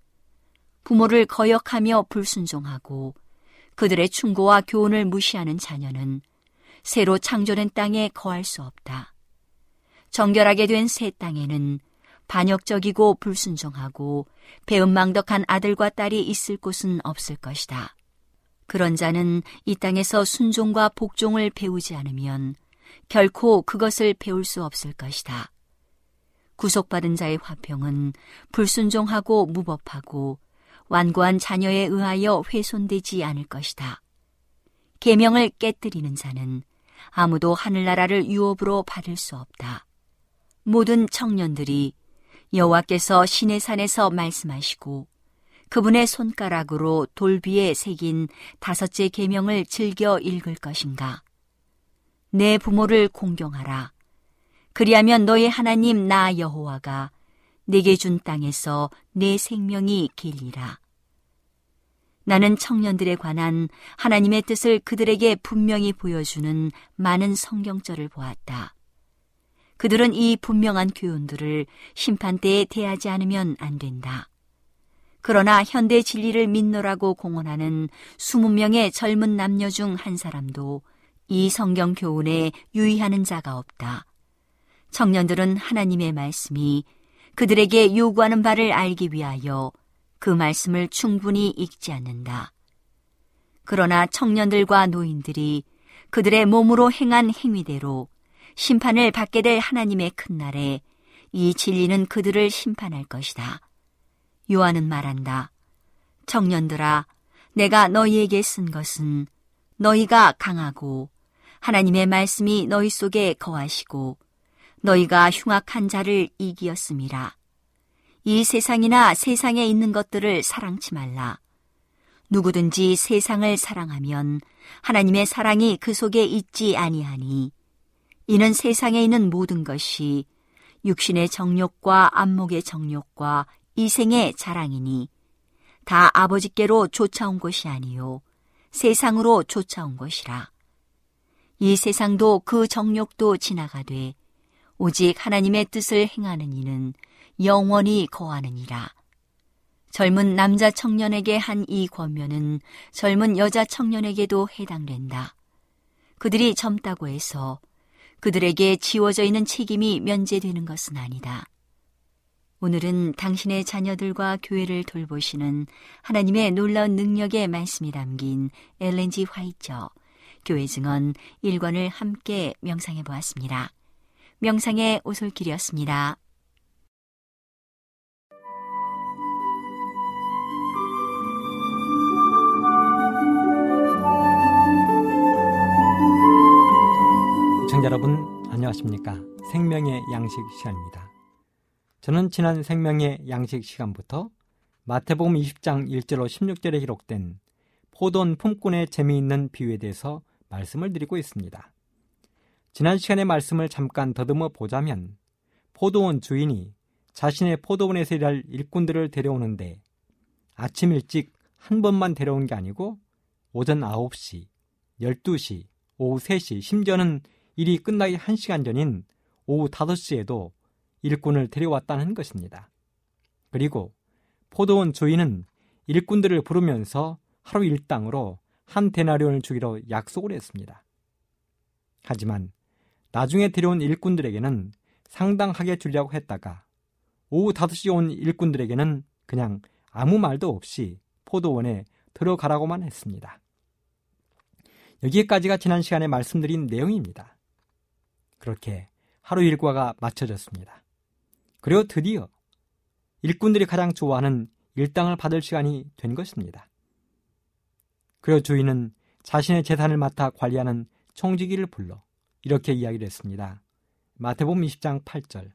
부모를 거역하며 불순종하고 그들의 충고와 교훈을 무시하는 자녀는 새로 창조된 땅에 거할 수 없다. 정결하게 된 새 땅에는 반역적이고 불순종하고 배은망덕한 아들과 딸이 있을 곳은 없을 것이다. 그런 자는 이 땅에서 순종과 복종을 배우지 않으면 결코 그것을 배울 수 없을 것이다. 구속받은 자의 화평은 불순종하고 무법하고 완고한 자녀에 의하여 훼손되지 않을 것이다. 계명을 깨뜨리는 자는 아무도 하늘나라를 유업으로 받을 수 없다. 모든 청년들이 여호와께서 시내산에서 말씀하시고 그분의 손가락으로 돌 위에 새긴 다섯째 계명을 즐겨 읽을 것인가? 내 부모를 공경하라. 그리하면 너의 하나님 나 여호와가 네게 준 땅에서 내 생명이 길리라. 나는 청년들에 관한 하나님의 뜻을 그들에게 분명히 보여주는 많은 성경절을 보았다. 그들은 이 분명한 교훈들을 심판대에 대하지 않으면 안 된다. 그러나 현대 진리를 믿노라고 공언하는 스무 명의 젊은 남녀 중 한 사람도 이 성경 교훈에 유의하는 자가 없다. 청년들은 하나님의 말씀이 그들에게 요구하는 바를 알기 위하여 그 말씀을 충분히 읽지 않는다. 그러나 청년들과 노인들이 그들의 몸으로 행한 행위대로 심판을 받게 될 하나님의 큰 날에 이 진리는 그들을 심판할 것이다. 요한은 말한다. 청년들아, 내가 너희에게 쓴 것은 너희가 강하고 하나님의 말씀이 너희 속에 거하시고 너희가 흉악한 자를 이기었음이라. 이 세상이나 세상에 있는 것들을 사랑치 말라. 누구든지 세상을 사랑하면 하나님의 사랑이 그 속에 있지 아니하니 이는 세상에 있는 모든 것이 육신의 정욕과 안목의 정욕과 이생의 자랑이니 다 아버지께로 쫓아온 것이 아니요 세상으로 쫓아온 것이라. 이 세상도 그 정욕도 지나가되 오직 하나님의 뜻을 행하는 이는 영원히 거하느니라. 젊은 남자 청년에게 한 이 권면은 젊은 여자 청년에게도 해당된다. 그들이 젊다고 해서 그들에게 지워져 있는 책임이 면제되는 것은 아니다. 오늘은 당신의 자녀들과 교회를 돌보시는 하나님의 놀라운 능력의 말씀이 담긴 엘렌 지 화이처 교회 증언 일 권을 함께 명상해 보았습니다. 명상의 오솔길이었습니다. 시청자 여러분 안녕하십니까? 생명의 양식 시간입니다. 저는 지난 생명의 양식 시간부터 마태복음 이십 장 일 절로 십육 절에 기록된 포도원 품꾼의 재미있는 비유에 대해서 말씀을 드리고 있습니다. 지난 시간의 말씀을 잠깐 더듬어 보자면 포도원 주인이 자신의 포도원에서 일할 일꾼들을 데려오는데 아침 일찍 한 번만 데려온 게 아니고 오전 아홉 시, 열두 시, 오후 세 시, 심지어는 일이 끝나기 한 시간 전인 오후 다섯 시에도 일꾼을 데려왔다는 것입니다. 그리고 포도원 주인은 일꾼들을 부르면서 하루 일당으로 한 데나리온을 주기로 약속을 했습니다. 하지만 나중에 데려온 일꾼들에게는 상당하게 주려고 했다가 오후 다섯 시에 온 일꾼들에게는 그냥 아무 말도 없이 포도원에 들어가라고만 했습니다. 여기까지가 지난 시간에 말씀드린 내용입니다. 그렇게 하루 일과가 마쳐졌습니다. 그리고 드디어 일꾼들이 가장 좋아하는 일당을 받을 시간이 된 것입니다. 그리고 주인은 자신의 재산을 맡아 관리하는 총지기를 불러 이렇게 이야기를 했습니다. 마태복음 이십 장 팔 절.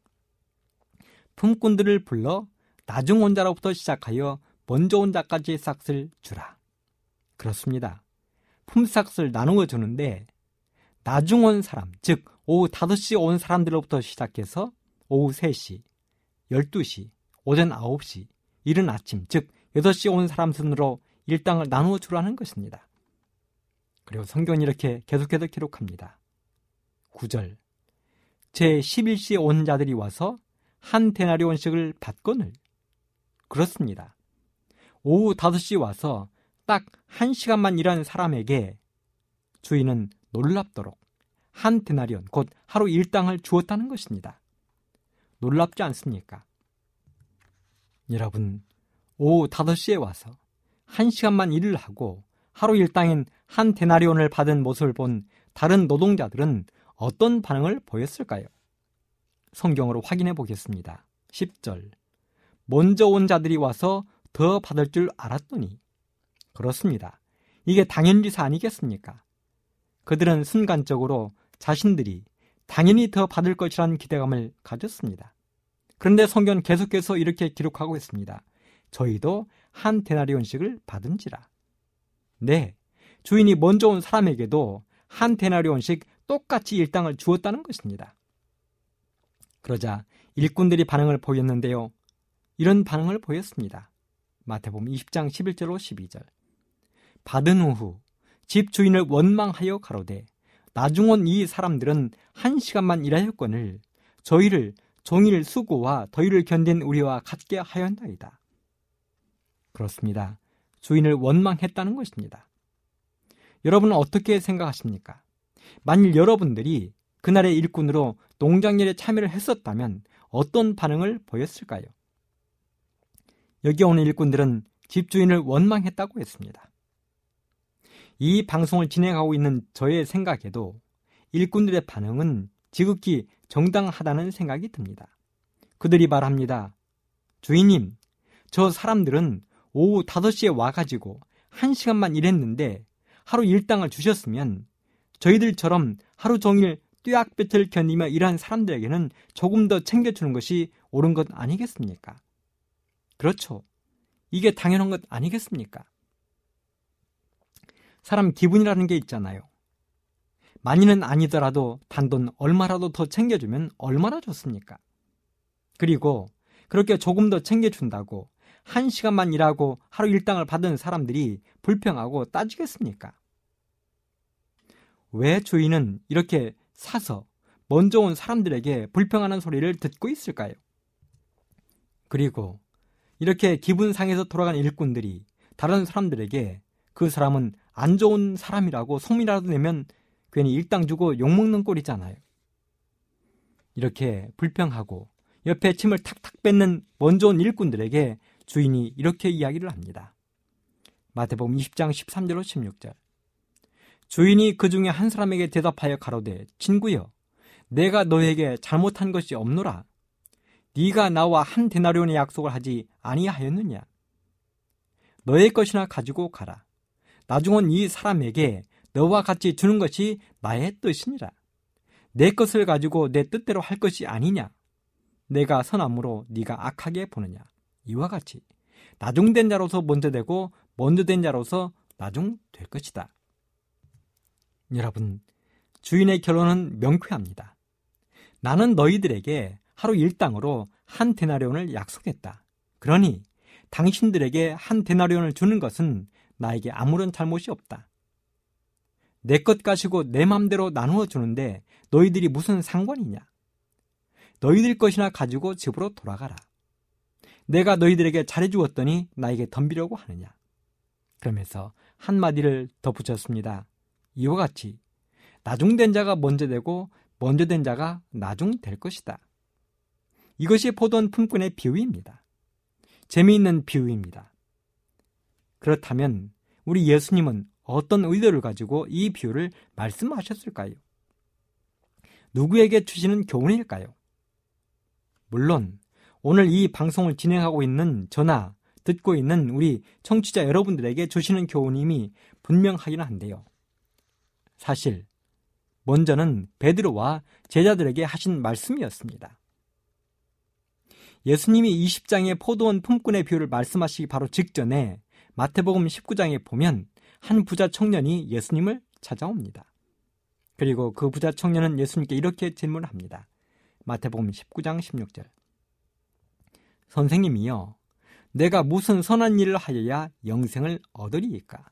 품꾼들을 불러 나중 온 자로부터 시작하여 먼저 온 자까지 싹을 주라. 그렇습니다. 품삯을 나누어 주는데 나중 온 사람, 즉 오후 다섯 시에 온 사람들로부터 시작해서 오후 세 시, 열두 시, 오전 아홉 시, 이른 아침, 즉 여섯 시에 온 사람 순으로 일당을 나누어 주라는 것입니다. 그리고 성경은 이렇게 계속해서 기록합니다. 구 절. 제십일 시에 온 자들이 와서 한 데나리온씩을 받거늘. 그렇습니다. 오후 다섯 시에 와서 딱 한 시간만 일한 사람에게 주인은 놀랍도록 한 데나리온, 곧 하루 일당을 주었다는 것입니다. 놀랍지 않습니까? 여러분, 오후 다섯 시에 와서 한 시간만 일을 하고 하루 일당인 한 데나리온을 받은 모습을 본 다른 노동자들은 어떤 반응을 보였을까요? 성경으로 확인해 보겠습니다. 십 절. 먼저 온 자들이 와서 더 받을 줄 알았더니. 그렇습니다. 이게 당연리사 아니겠습니까? 그들은 순간적으로 자신들이 당연히 더 받을 것이라는 기대감을 가졌습니다. 그런데 성경은 계속해서 이렇게 기록하고 있습니다. 저희도 한 데나리온씩을 받은지라. 네, 주인이 먼저 온 사람에게도 한 데나리온씩 똑같이 일당을 주었다는 것입니다. 그러자 일꾼들이 반응을 보였는데요. 이런 반응을 보였습니다. 마태복음 이십 장 십일 절로 십이 절. 받은 후 집 주인을 원망하여 가로되 나중 온 이 사람들은 한 시간만 일하였거늘 저희를 종일 수고와 더위를 견딘 우리와 같게 하였나이다. 그렇습니다. 주인을 원망했다는 것입니다. 여러분은 어떻게 생각하십니까? 만일 여러분들이 그날의 일꾼으로 농장일에 참여를 했었다면 어떤 반응을 보였을까요? 여기 오는 일꾼들은 집주인을 원망했다고 했습니다. 이 방송을 진행하고 있는 저의 생각에도 일꾼들의 반응은 지극히 정당하다는 생각이 듭니다. 그들이 말합니다. 주인님, 저 사람들은 오후 다섯 시에 와가지고 한 시간만 일했는데 하루 일당을 주셨으면 저희들처럼 하루 종일 뙤약볕을 견디며 일한 사람들에게는 조금 더 챙겨주는 것이 옳은 것 아니겠습니까? 그렇죠. 이게 당연한 것 아니겠습니까? 사람 기분이라는 게 있잖아요. 많이는 아니더라도 단돈 얼마라도 더 챙겨주면 얼마나 좋습니까? 그리고 그렇게 조금 더 챙겨준다고 한 시간만 일하고 하루 일당을 받은 사람들이 불평하고 따지겠습니까? 왜 주인은 이렇게 사서 먼저 온 사람들에게 불평하는 소리를 듣고 있을까요? 그리고 이렇게 기분 상해서 돌아간 일꾼들이 다른 사람들에게 그 사람은 안 좋은 사람이라고 소문이라도 내면 괜히 일당 주고 욕먹는 꼴이잖아요. 이렇게 불평하고 옆에 침을 탁탁 뱉는 먼저 온 일꾼들에게 주인이 이렇게 이야기를 합니다. 마태복음 이십 장 십삼 절로 십육 절. 주인이 그 중에 한 사람에게 대답하여 가로되 친구여 내가 너에게 잘못한 것이 없노라. 네가 나와 한 데나리온의 약속을 하지 아니하였느냐. 너의 것이나 가지고 가라. 나중 온 이 사람에게 너와 같이 주는 것이 나의 뜻이니라. 내 것을 가지고 내 뜻대로 할 것이 아니냐. 내가 선함으로 네가 악하게 보느냐. 이와 같이 나중된 자로서 먼저 되고 먼저 된 자로서 나중 될 것이다. 여러분, 주인의 결론은 명쾌합니다. 나는 너희들에게 하루 일당으로 한 데나리온을 약속했다. 그러니 당신들에게 한 데나리온을 주는 것은 나에게 아무런 잘못이 없다. 내 것 가지고 내 맘대로 나누어 주는데 너희들이 무슨 상관이냐? 너희들 것이나 가지고 집으로 돌아가라. 내가 너희들에게 잘해주었더니 나에게 덤비려고 하느냐? 그러면서 한마디를 덧붙였습니다. 이와 같이 나중된 자가 먼저 되고 먼저 된 자가 나중 될 것이다. 이것이 포도원 품꾼의 비유입니다. 재미있는 비유입니다. 그렇다면 우리 예수님은 어떤 의도를 가지고 이 비유를 말씀하셨을까요? 누구에게 주시는 교훈일까요? 물론 오늘 이 방송을 진행하고 있는 저나 듣고 있는 우리 청취자 여러분들에게 주시는 교훈임이 분명하긴 한데요. 사실 먼저는 베드로와 제자들에게 하신 말씀이었습니다. 예수님이 이십 장의 포도원 품꾼의 비유를 말씀하시기 바로 직전에 마태복음 십구 장에 보면 한 부자 청년이 예수님을 찾아옵니다. 그리고 그 부자 청년은 예수님께 이렇게 질문을 합니다. 마태복음 십구 장 십육 절. 선생님이여, 내가 무슨 선한 일을 하여야 영생을 얻으리이까?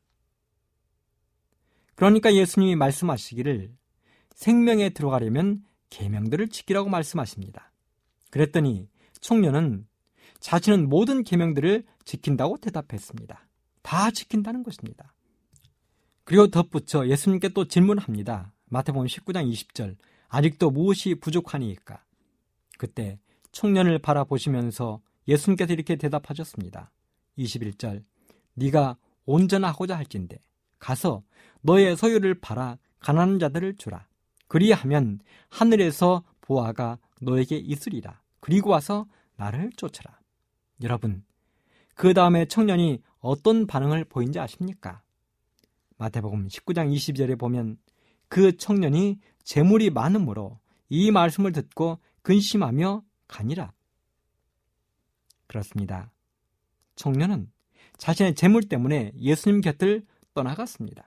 그러니까 예수님이 말씀하시기를 생명에 들어가려면 계명들을 지키라고 말씀하십니다. 그랬더니 청년은 자신은 모든 계명들을 지킨다고 대답했습니다. 다 지킨다는 것입니다. 그리고 덧붙여 예수님께 또 질문합니다. 마태복음 십구 장 이십 절. 아직도 무엇이 부족하니이까? 그때 청년을 바라보시면서 예수님께서 이렇게 대답하셨습니다. 이십일 절. 네가 온전하고자 할진대 가서 너의 소유를 팔아 가난한 자들을 주라. 그리하면 하늘에서 보화가 너에게 있으리라. 그리고 와서 나를 쫓아라. 여러분, 그 다음에 청년이 어떤 반응을 보인지 아십니까? 마태복음 십구 장 이십 절에 보면 그 청년이 재물이 많으므로 이 말씀을 듣고 근심하며 가니라. 그렇습니다. 청년은 자신의 재물 때문에 예수님 곁을 떠나갔습니다.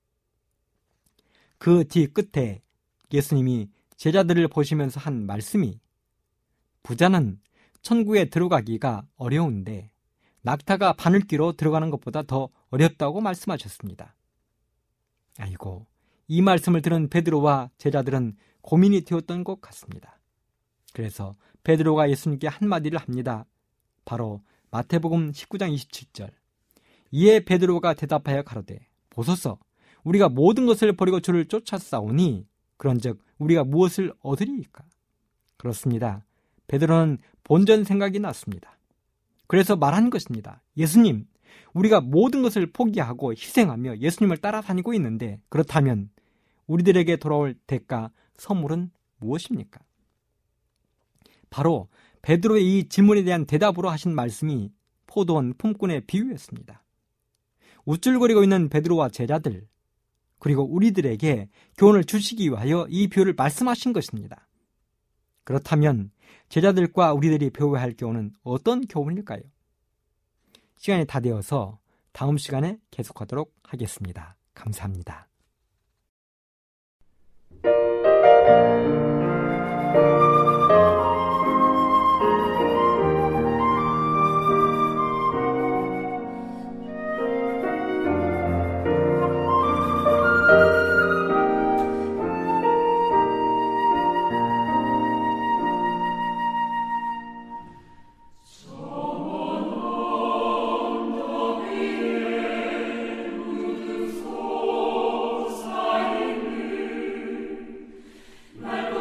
그 뒤 끝에 예수님이 제자들을 보시면서 한 말씀이 부자는 천국에 들어가기가 어려운데 낙타가 바늘귀로 들어가는 것보다 더 어렵다고 말씀하셨습니다. 아이고, 이 말씀을 들은 베드로와 제자들은 고민이 되었던 것 같습니다. 그래서 베드로가 예수님께 한마디를 합니다. 바로 마태복음 십구 장 이십칠 절. 이에 베드로가 대답하여 가로되 보소서 우리가 모든 것을 버리고 주를 쫓아싸오니 그런즉 우리가 무엇을 얻으리이까? 그렇습니다. 베드로는 본전 생각이 났습니다. 그래서 말한 것입니다. 예수님, 우리가 모든 것을 포기하고 희생하며 예수님을 따라다니고 있는데 그렇다면 우리들에게 돌아올 대가 선물은 무엇입니까? 바로 베드로의 이 질문에 대한 대답으로 하신 말씀이 포도원 품꾼의 비유였습니다. 우쭐거리고 있는 베드로와 제자들, 그리고 우리들에게 교훈을 주시기 위하여 이 비유를 말씀하신 것입니다. 그렇다면 제자들과 우리들이 배워야 할 교훈은 어떤 교훈일까요? 시간이 다 되어서 다음 시간에 계속하도록 하겠습니다. 감사합니다. 말고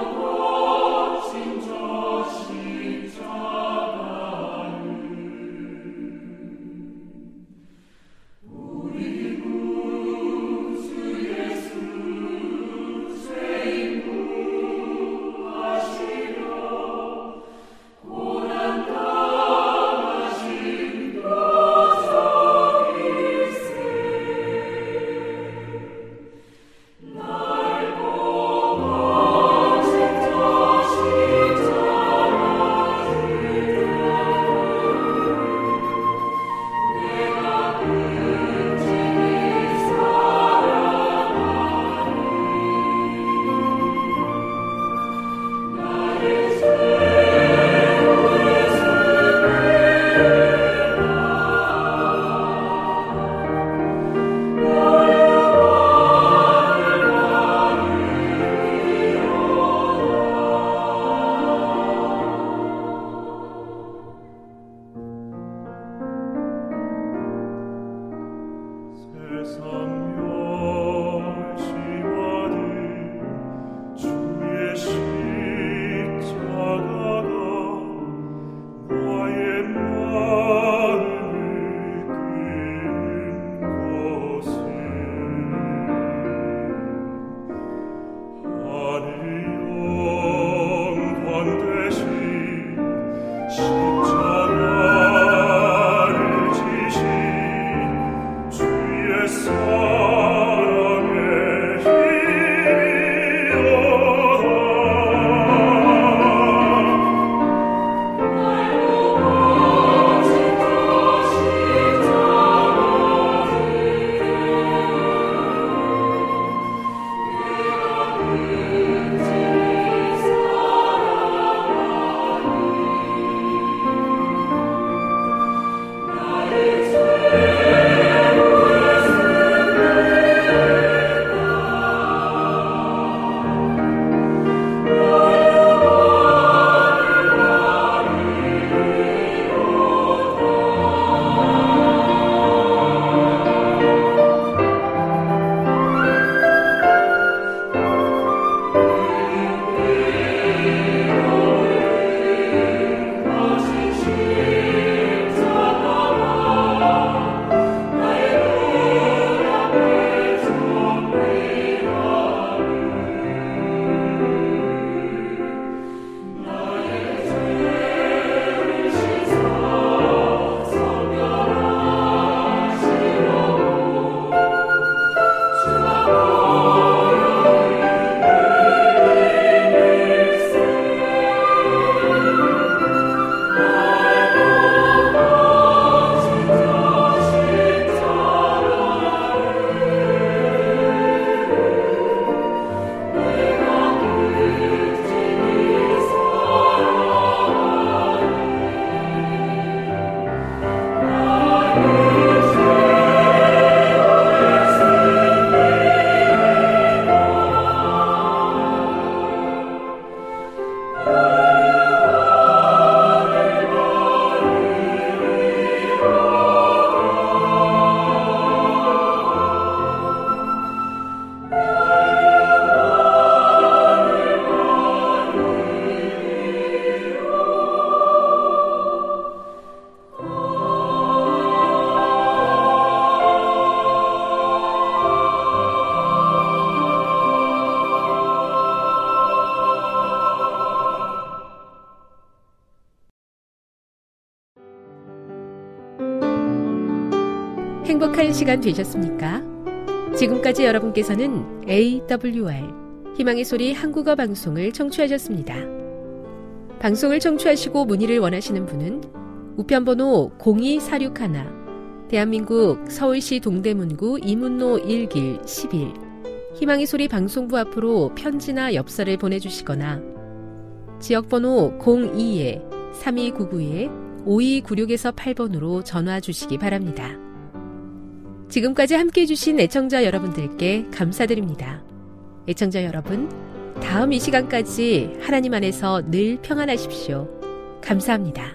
행복한 시간 되셨습니까? 지금까지 여러분께서는 에이더블유알 희망의 소리 한국어 방송을 청취하셨습니다. 방송을 청취하시고 문의를 원하시는 분은 우편번호 공이사육일 대한민국 서울시 동대문구 이문로 일 길 십일 희망의 소리 방송부 앞으로 편지나 엽서를 보내주시거나 지역번호 공이 삼이구구 오이구육에서 팔 번으로 전화 주시기 바랍니다. 지금까지 함께해 주신 애청자 여러분들께 감사드립니다. 애청자 여러분, 다음 이 시간까지 하나님 안에서 늘 평안하십시오. 감사합니다.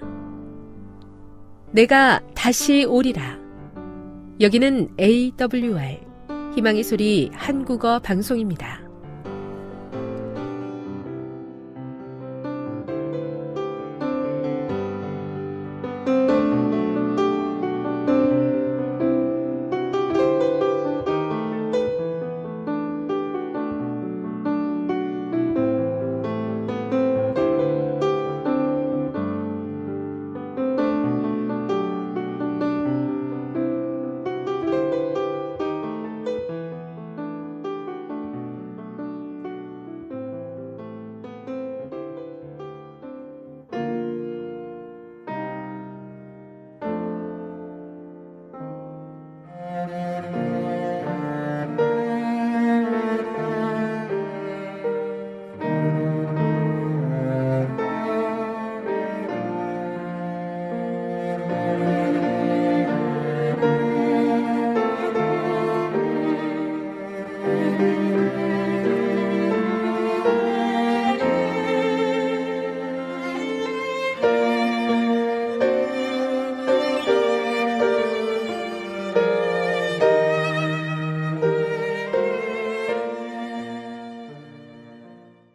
내가 다시 오리라. 여기는 에이더블유알 희망의 소리 한국어 방송입니다.